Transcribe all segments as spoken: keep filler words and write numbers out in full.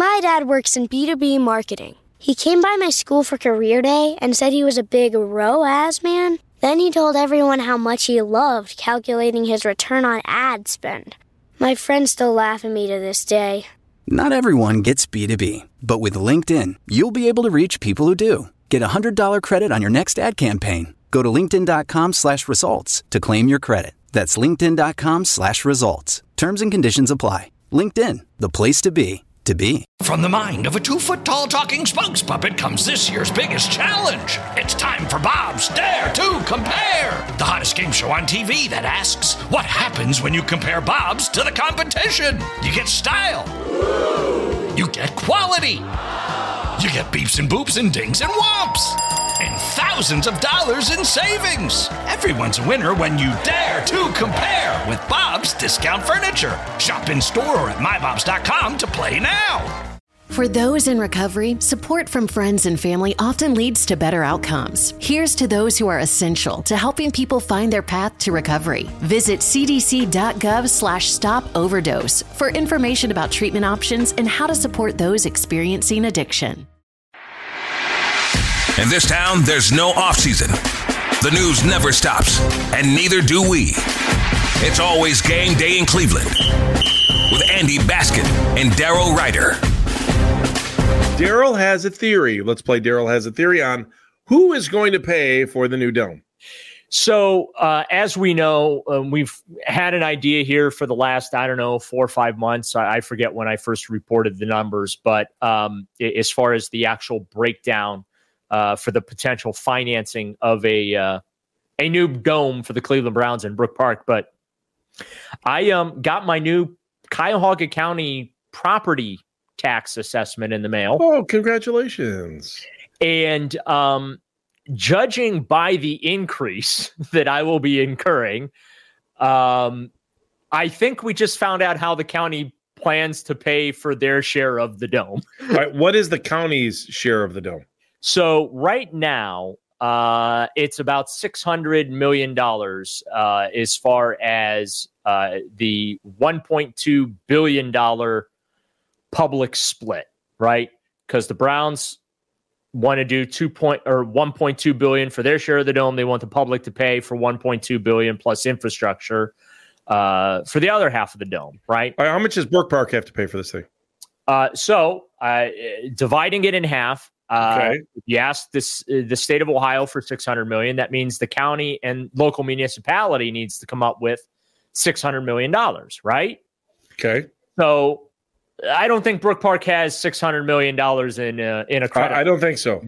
My dad works in B two B marketing. He came by my school for career day and said he was a big R O A S man. Then he told everyone how much he loved calculating his return on ad spend. My friends still laugh at me to this day. Not everyone gets B two B, but with LinkedIn, you'll be able to reach people who do. Get a one hundred dollars credit on your next ad campaign. Go to linkedin.com slash results to claim your credit. That's linkedin.com slash results. Terms and conditions apply. LinkedIn, the place to be, to be. From the mind of a two-foot-tall talking spokes puppet comes this year's biggest challenge. It's time for Bob's Dare to Compare, the hottest game show on T V that asks, what happens when you compare Bob's to the competition? You get style. You get quality. You get beeps and boops and dings and whomps. And thousands of dollars in savings. Everyone's a winner when you dare to compare with Bob's Discount Furniture. Shop in store or at my bobs dot com to play now. For those in recovery, support from friends and family often leads to better outcomes. Here's to those who are essential to helping people find their path to recovery. Visit cdc.gov slash stop overdose for information about treatment options and how to support those experiencing addiction. In this town, there's no off-season. The news never stops, and neither do we. It's always game day in Cleveland with Andy Baskin and Daryl Ryder. Daryl has a theory. Let's play Daryl has a theory on who is going to pay for the new dome. So, uh, as we know, um, we've had an idea here for the last, I don't know, four or five months. I, I forget when I first reported the numbers, but um, as far as the actual breakdown uh, for the potential financing of a uh, a new dome for the Cleveland Browns in Brook Park. But I um, got my new Cuyahoga County property tax assessment in the mail. Oh, congratulations. And um, judging by the increase that I will be incurring, um, I think we just found out how the county plans to pay for their share of the dome. All right, what is the county's share of the dome? So right now, uh, it's about six hundred million dollars uh, as far as uh, the one point two billion dollars public split, right? Because the Browns want to do two point or one point two billion for their share of the dome. They want the public to pay for one point two billion plus infrastructure uh, for the other half of the dome, right? All right, how much does Brook Park have to pay for this thing? Uh, so uh, dividing it in half. Uh, Okay. If you ask this, uh, the state of Ohio for six hundred million dollars, that means the county and local municipality needs to come up with six hundred million dollars, right? Okay. So I don't think Brook Park has six hundred million dollars in uh, in a credit. I, I don't think so.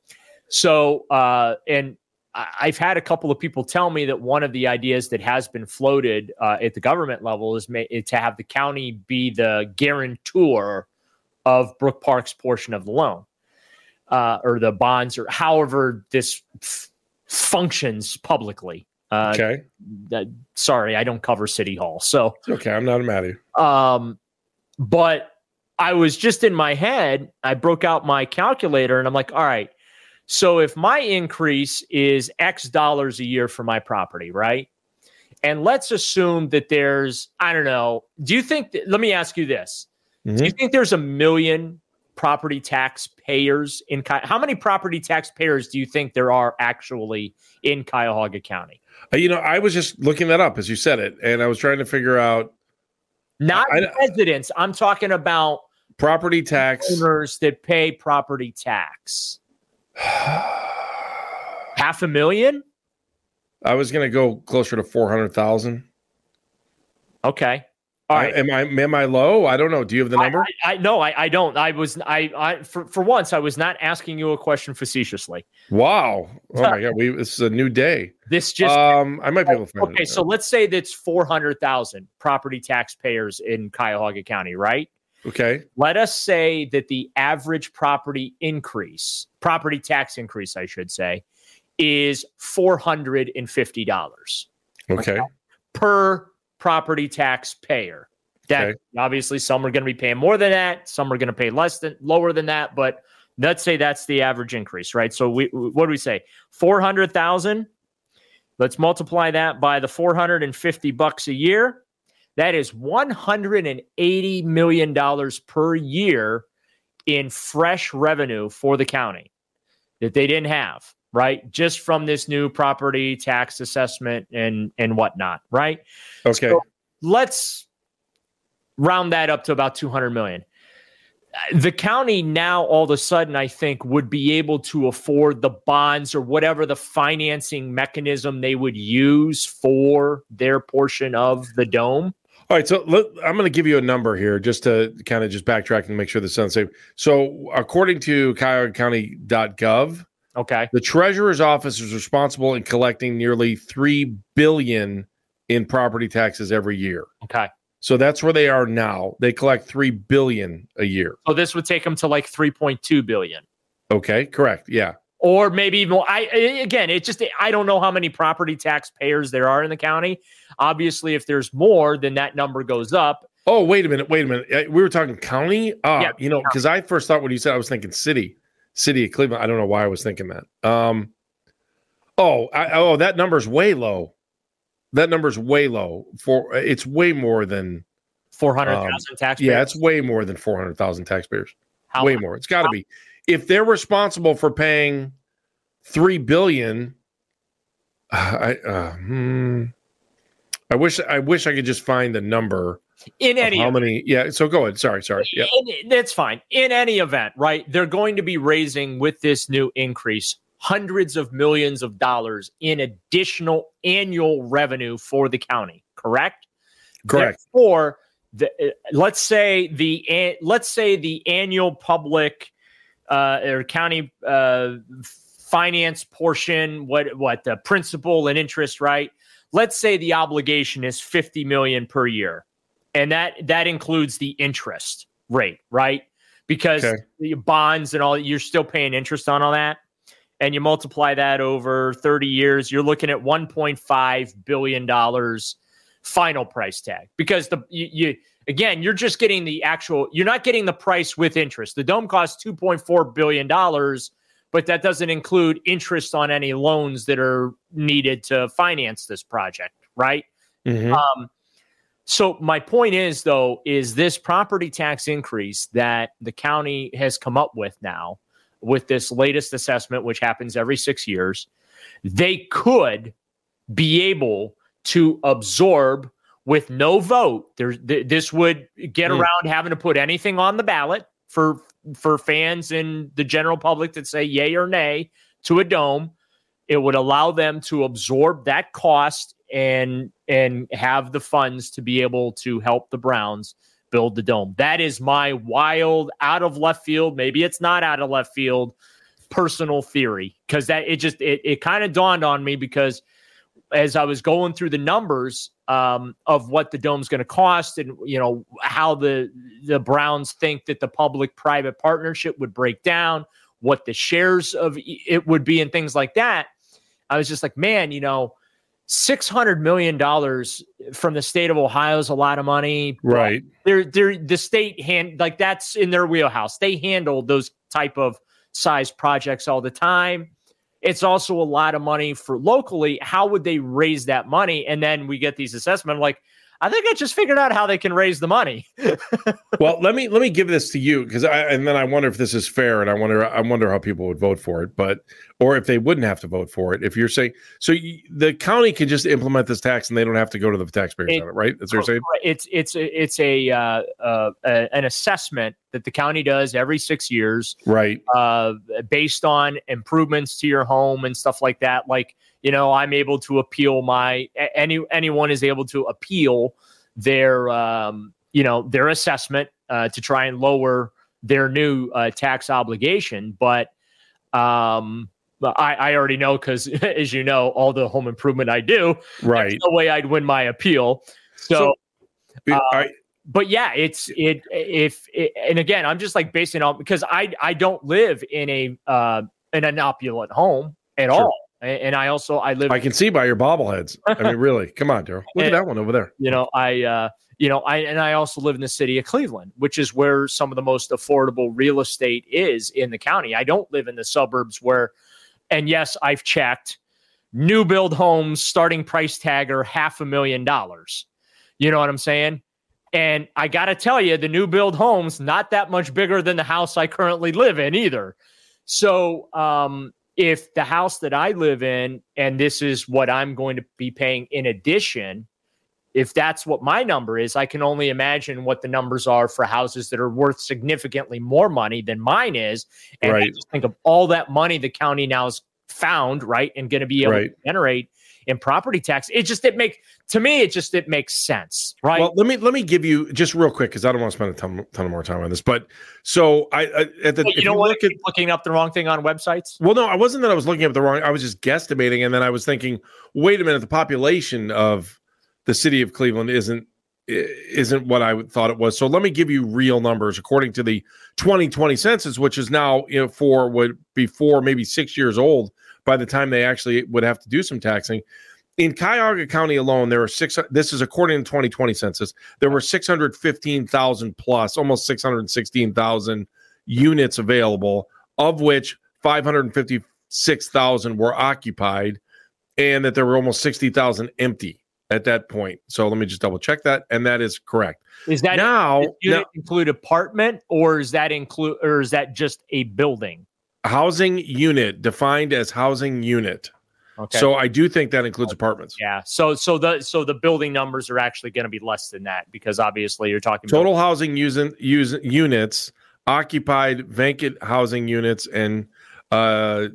So, uh, and I- I've had a couple of people tell me that one of the ideas that has been floated uh, at the government level is, ma- is to have the county be the guarantor of Brook Park's portion of the loan. Uh, or the bonds, or however this f- functions publicly. Uh, Okay. uh, sorry, I don't cover City Hall. So, It's okay. I'm not mad at you. um, but I was just in my head, I broke out my calculator and I'm like, all right, so if my increase is X dollars a year for my property, right? And let's assume that there's, I don't know, do you think, th- let me ask you this. Mm-hmm. Do you think there's a million property tax payers in Cuy- how many property taxpayers do you think there are actually in Cuyahoga County? Uh, you know, I was just looking that up as you said it, and I was trying to figure out Not I- residents. I'm talking about property tax. owners that pay property tax. Half a million? I was going to go closer to four hundred thousand. Okay. All right. Am I am I low? I don't know. Do you have the number? I, I, I no, I, I don't. I was I, I for, for once I was not asking you a question facetiously. Wow. Oh my God. We this is a new day. This just um I might be able to find okay. it. So let's say that's four hundred thousand property taxpayers in Cuyahoga County, right? Okay. Let us say that the average property increase, property tax increase, I should say, is four hundred fifty dollars Okay. per property taxpayer. That Okay. obviously some are going to be paying more than that, some are going to pay less than lower than that, but let's say that's the average increase, right? So we what do we say? four hundred thousand. Let's multiply that by the four hundred fifty bucks a year. That is one hundred eighty million dollars per year in fresh revenue for the county that they didn't have, right? Just from this new property tax assessment and, and whatnot, right? Okay. So let's round that up to about two hundred million. The county now all of a sudden, I think, would be able to afford the bonds or whatever the financing mechanism they would use for their portion of the dome. All right, so let, I'm going to give you a number here just to kind of just backtrack and make sure this sounds safe. So according to Cuyahoga County dot gov, okay, the treasurer's office is responsible in collecting nearly three billion dollars in property taxes every year. Okay. So that's where they are now. They collect three billion dollars a year. So this would take them to like three point two billion dollars. Okay, correct. Yeah. Or maybe even more. I, again, it's just, I don't know how many property taxpayers there are in the county. Obviously, if there's more, then that number goes up. Oh, wait a minute. Wait a minute. We were talking county? Uh, Yeah. You know, because I first thought when you said, I was thinking city, city of Cleveland. I don't know why I was thinking that. Um, oh, I, oh, that number's way low. That number's way low. For It's way more than four hundred thousand um, taxpayers. Yeah, it's way more than four hundred thousand taxpayers. How way much? more. It's got to be. If they're responsible for paying three billion dollars, I uh, hmm, I wish I wish I could just find the number In of any how many. Yeah, so go ahead. Sorry, sorry. Yeah. In- that's fine. In any event, right? They're going to be raising with this new increase hundreds of millions of dollars in additional annual revenue for the county. Correct. Correct. Therefore, the, uh, let's say the an- let's say the annual public uh, or county uh, finance portion, what what the principal and interest, right? Let's say the obligation is fifty million per year, and that that includes the interest rate, right? Because Okay. the bonds and all, you're still paying interest on all that, and you multiply that over thirty years, you're looking at one point five billion dollars final price tag. Because the you, you again, you're just getting the actual, you're not getting the price with interest. The dome costs two point four billion dollars, but that doesn't include interest on any loans that are needed to finance this project, right? Mhm. Um, so my point is, though, is this property tax increase that the county has come up with now with this latest assessment, which happens every six years, they could be able to absorb with no vote. There, th- this would get Mm. around having to put anything on the ballot for for fans and the general public that say yay or nay to a dome. It would allow them to absorb that cost and and have the funds to be able to help the Browns build the dome. That is my wild, out of left field, maybe it's not out of left field, personal theory, because that it just it it kind of dawned on me, because as I was going through the numbers um, of what the dome's going to cost, and you know how the the Browns think that the public-private partnership would break down, what the shares of it would be, and things like that, I was just like, man, you know, six hundred million dollars from the state of Ohio is a lot of money. Right. They're, they're, the state hand, like that's in their wheelhouse. They handle those type of size projects all the time. It's also a lot of money for locally. How would they raise that money? And then we get these assessments. I'm like, I think I just figured out how they can raise the money. Well, let me let me give this to you, because I and then I wonder if this is fair, and I wonder I wonder how people would vote for it, but or if they wouldn't have to vote for it. If you're saying so, you, the county can just implement this tax and they don't have to go to the taxpayers It- on it, right? That's what you're saying. It's it's a, it's a, uh, uh, a an assessment that the county does every six years, Right. uh, based on improvements to your home and stuff like that. Like, you know, I'm able to appeal my any anyone is able to appeal their um, you know their assessment uh, to try and lower their new uh, tax obligation. But um, I, I already know, because as you know, all the home improvement I do, Right. there's no way I'd win my appeal. So. So, uh, I, But yeah, it's it if it, and again, I'm just like basing on, because I I don't live in a uh, in an opulent home at Sure. all, and, and I also I live. I can see by your bobbleheads. I mean, really, come on, Daryl. Look at And- that one over there. you know, I uh, you know, I and I also live in the city of Cleveland, which is where some of the most affordable real estate is in the county. I don't live in the suburbs where, and yes, I've checked, new build homes starting price tag are half a million dollars. You know what I'm saying? And I got to tell you, the new build home's not that much bigger than the house I currently live in either. So um, if the house that I live in, and this is what I'm going to be paying in addition, if that's what my number is, I can only imagine what the numbers are for houses that are worth significantly more money than mine is. And right. I just think of all that money the county now has found, right, and going to be able right. to generate in property tax. It just, it make to me, it just, it makes sense, right? Well, let me, let me give you just real quick, because I don't want to spend a ton, ton of more time on this, but so I, I at the, well, you if know you what, look at, looking up the wrong thing on websites. Well, no, I wasn't that I was looking up the wrong, I was just guesstimating. And then I was thinking, wait a minute, the population of the city of Cleveland isn't, isn't what I thought it was. So let me give you real numbers. According to the twenty twenty census, which is now, you know, for would be four, maybe six years old by the time they actually would have to do some taxing. In Cuyahoga County alone, there are six. This is according to twenty twenty census. There were six hundred fifteen thousand plus, almost six hundred sixteen thousand units available, of which five hundred fifty-six thousand were occupied, and that there were almost sixty thousand empty at that point. So let me just double check that, and that is correct. Is that now, unit now include apartment, or is that include, or is that just a building? Housing unit, defined as housing unit. Okay. So I do think that includes apartments. Yeah. So so the so the building numbers are actually going to be less than that, because obviously you're talking total about housing using use units, occupied vacant housing units, and uh,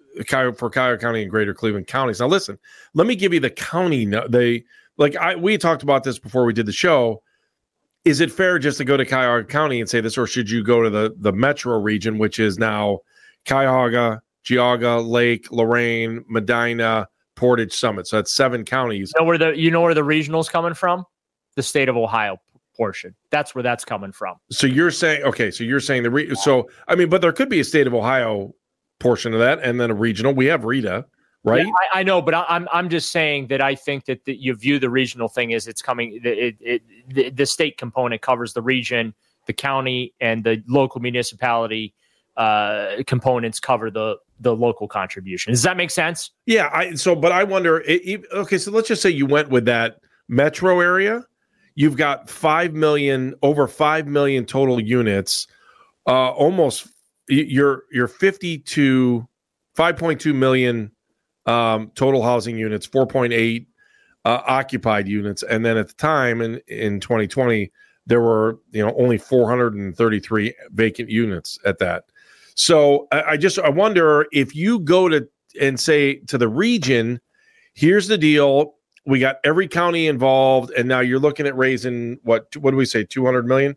for Cuyahoga County and Greater Cleveland counties. Now, listen, let me give you the county. They like I we talked about this before we did the show. Is it fair just to go to Cuyahoga County and say this, or should you go to the the metro region, which is now Cuyahoga, Geauga, Lake, Lorain, Medina, Portage, Summit? So that's seven counties. You know where the you know where the regional's coming from? The state of Ohio portion. That's where that's coming from. So you're saying, okay, so you're saying the re- so I mean, but there could be a state of Ohio portion of that, and then a regional. We have Rita, right? Yeah, I, I know, but I, I'm I'm just saying that I think that the, you view the regional thing as it's coming. It, it, the, the state component covers the region, the county, and the local municipality uh, components cover the the local contribution. Does that make sense? Yeah. I so, but I wonder. It, okay, so let's just say you went with that metro area. You've got five million, over five million total units. Uh, almost you're you're fifty-two, five point two million um, total housing units, four point eight uh, occupied units, and then at the time in in twenty twenty there were you know only four hundred thirty-three vacant units at that. So I, I just I wonder if you go to and say to the region, here's the deal. We got every county involved, and now you're looking at raising what? What do we say? Two hundred million.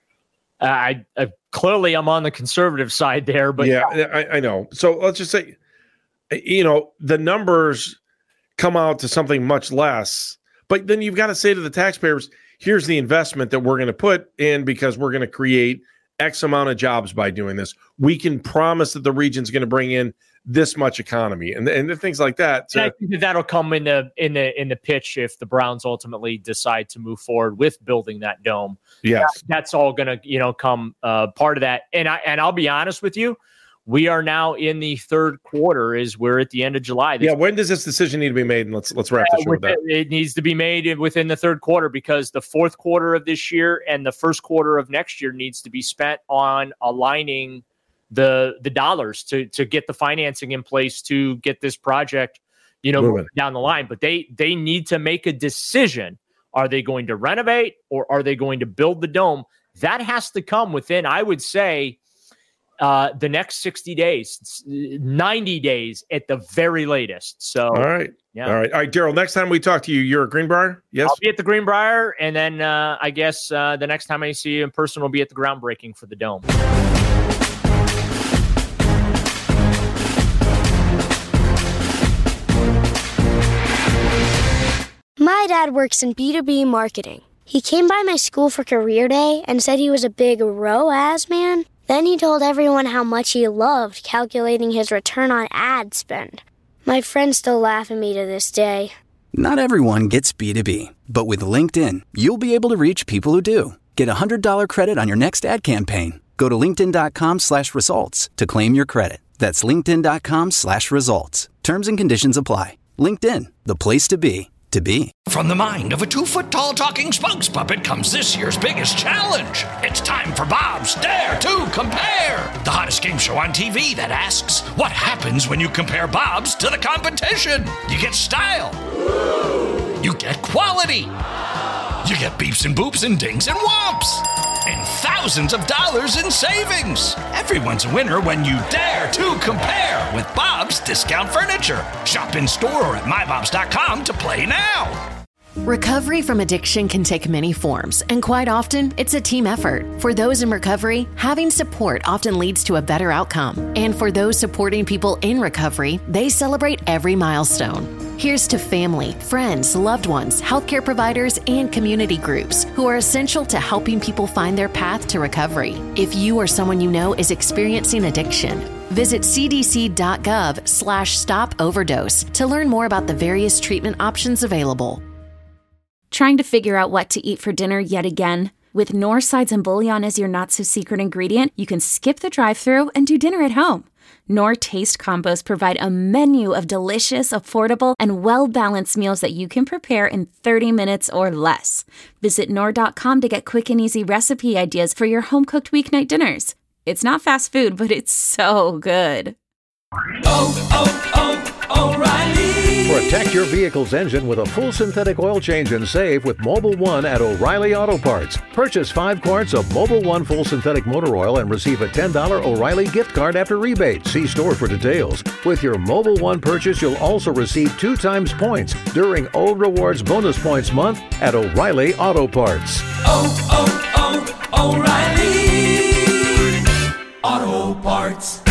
Uh, I, I clearly I'm on the conservative side there, but yeah, I, I know. So let's just say, you know, the numbers come out to something much less, but then you've got to say to the taxpayers, here's the investment that we're going to put in because we're going to create X amount of jobs by doing this. We can promise that the region's going to bring in this much economy and and the things like that. So, I think that that'll come in the in the in the pitch if the Browns ultimately decide to move forward with building that dome. Yes, that, that's all going to you know come uh, part of that. And I and I'll be honest with you, we are now in the third quarter. Is we're at the end of July. This yeah, when does this decision need to be made? And let's let's wrap this uh, with that. It needs to be made within the third quarter because the fourth quarter of this year and the first quarter of next year needs to be spent on aligning the the dollars to to get the financing in place to get this project, you know, moving down the line. But they they need to make a decision. Are they going to renovate or are they going to build the dome? That has to come within, I would say, uh, the next sixty days, ninety days at the very latest. So, all right. Yeah. All right. All right, Daryl, next time we talk to you, you're at Greenbrier? Yes. I'll be at the Greenbrier. And then uh, I guess uh, the next time I see you in person will be at the groundbreaking for the dome. My dad works in B two B marketing. He came by my school for career day and said he was a big R O A S man. Then he told everyone how much he loved calculating his return on ad spend. My friends still laugh at me to this day. Not everyone gets B two B, but with LinkedIn, you'll be able to reach people who do. Get a one hundred dollars credit on your next ad campaign. Go to linkedin.com slash results to claim your credit. That's linkedin.com slash results. Terms and conditions apply. LinkedIn, the place to be, to be. From the mind of a two-foot-tall talking spokes puppet comes this year's biggest challenge. It's time for Bob's Dare to Compare, the hottest game show on T V that asks, what happens when you compare Bob's to the competition? You get style. You get quality. You get beeps and boops and dings and whomps. And thousands of dollars in savings. Everyone's a winner when you dare to compare with Bob's Discount Furniture. Shop in store or at my bobs dot com to play now. Recovery from addiction can take many forms, and quite often, it's a team effort. For those in recovery, having support often leads to a better outcome. And for those supporting people in recovery, they celebrate every milestone. Here's to family, friends, loved ones, healthcare providers, and community groups who are essential to helping people find their path to recovery. If you or someone you know is experiencing addiction, visit cdc.gov slash stop overdose to learn more about the various treatment options available. Trying to figure out what to eat for dinner yet again? With Knorr sides and bouillon as your not-so-secret ingredient, you can skip the drive-thru and do dinner at home. Knorr Taste Combos provide a menu of delicious, affordable, and well-balanced meals that you can prepare in thirty minutes or less. Visit Knorr dot com to get quick and easy recipe ideas for your home-cooked weeknight dinners. It's not fast food, but it's so good. Oh, oh, oh, O'Reilly! Protect your vehicle's engine with a full synthetic oil change and save with Mobil one at O'Reilly Auto Parts. Purchase five quarts of Mobil one full synthetic motor oil and receive a ten dollars O'Reilly gift card after rebate. See store for details. With your Mobil one purchase, you'll also receive two times points during O Rewards Bonus Points Month at O'Reilly Auto Parts. Oh, oh, oh, O'Reilly Auto Parts.